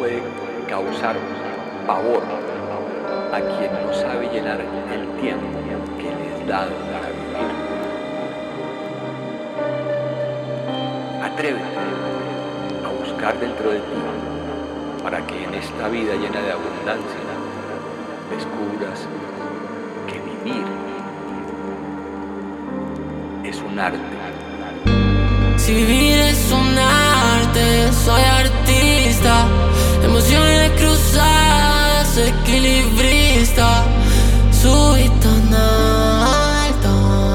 puede causar pavor a quien no sabe llenar el tiempo que le es dado para vivir. Atrévete a buscar dentro de ti para que en esta vida llena de abundancia descubras que vivir es un arte. Si vivir es un arte, soy artista, emociones cruzadas, equilibrista, subí tan alto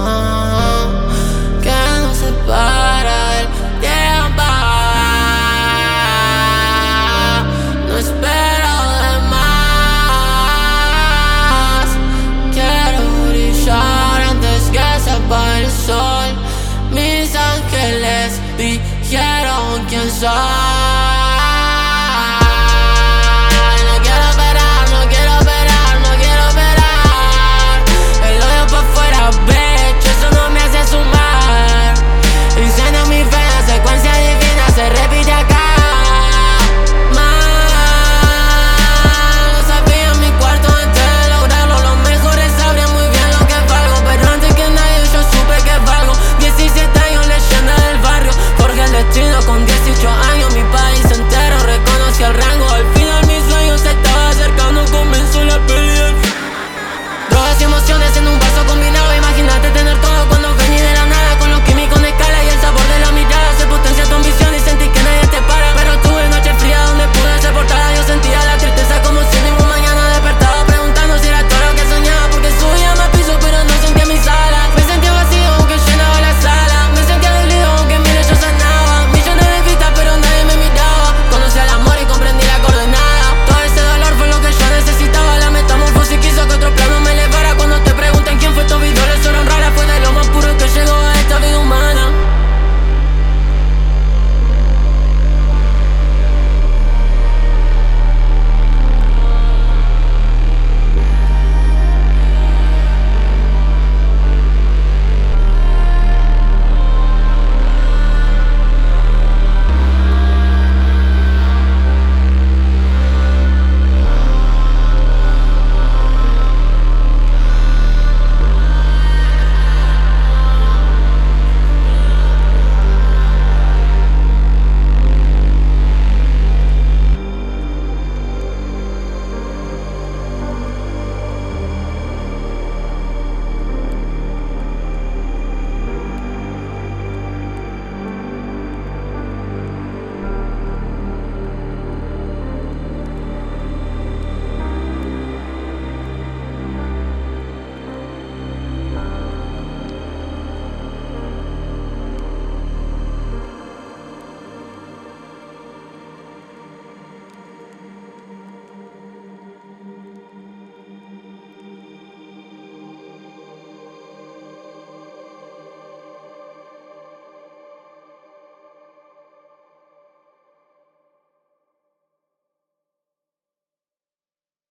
que no se para el tiempo. No espero de más, quiero brillar antes que se apague el sol. Mis ángeles dijeron quién soy.